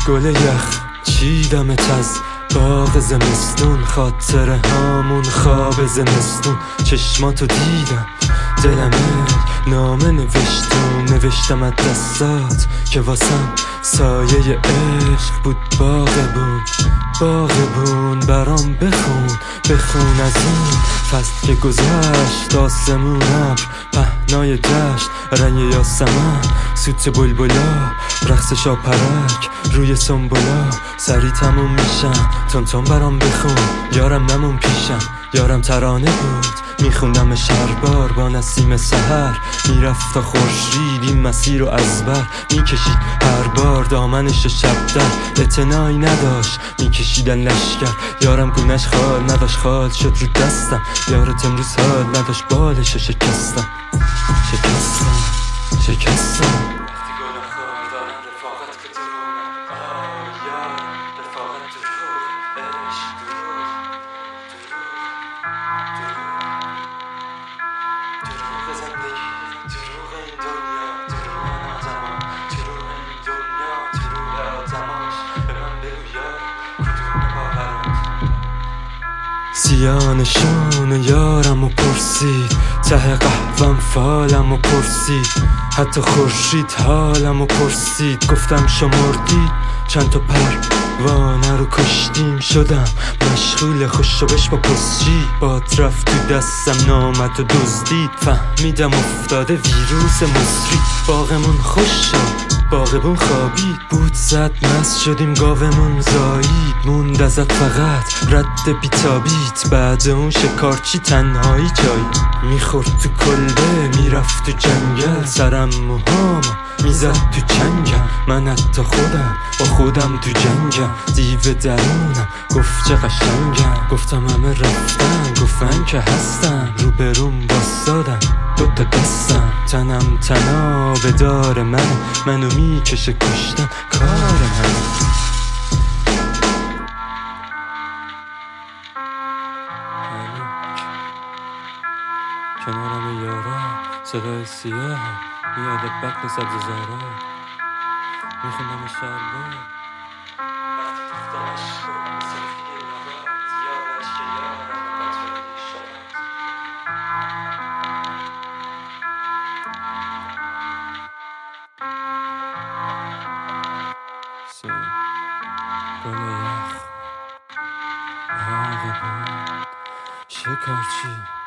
گل یخ چیدمت از باغ زمستون، خاطر همون خواب زمستون. چشماتو دیدم دلم نامه نوشتم از دستات که واسم سایه عشق بود. باغبون برام بخون از این فصل که گذشت. آسمون ابر پهنای دشت، رنگ یاسمن سوت بلبلا، رقص شاپرک روی سنبولا. سری تموم میشم تون برام بخون، یارم نمون پیشم، یارم ترانه بود میخوندم شربار با نسیم سحر. میرفت تا خورشید این مسیر رو از بر میکشید هر بار دامنش شب در. اعتنایی نداشت میکشیدن لشکر، یارم گونش خال نداشت خال شد رو دستم. یارت امروز حال نداشت بالش شکستم. سیانشون یارم و پرسید، ته قهوم فالم و پرسید، حتی خورشید حالم و پرسید. گفتم شمردید چند تا پروانه رو کشتیم، شدم مشغول خوشبش با پستچی. باد رفت تو دستم نامت و دزدید، فهمیدم افتاده ویروس مصری. باغمون خوش شد باغبون خوابید، بود زد مست شدیم گاومون زایید. موند ازت فقط رد بیتابیت، بعد اون شکارچی تنهایی جایی. میخورد تو کلبه میرفت تو جنگل، سرم موهام میزد تو چنگم. من حتی با خودم تو جنگم، دیو درونم گفت چه قشنگم. گفتم همه رفتن گفتن که هستن، رو بروم باستادم دوتا دستم. تنم تنا به دار منو میکشه کشتن کار من. کنارم یارا صدای سیاه میاد بطن سبز زارا، میخونم شربا وقتی گفتم عشقو صرفی نبات، یادش که یارم بطرانی شبات. گل یخ باغبون شکارچی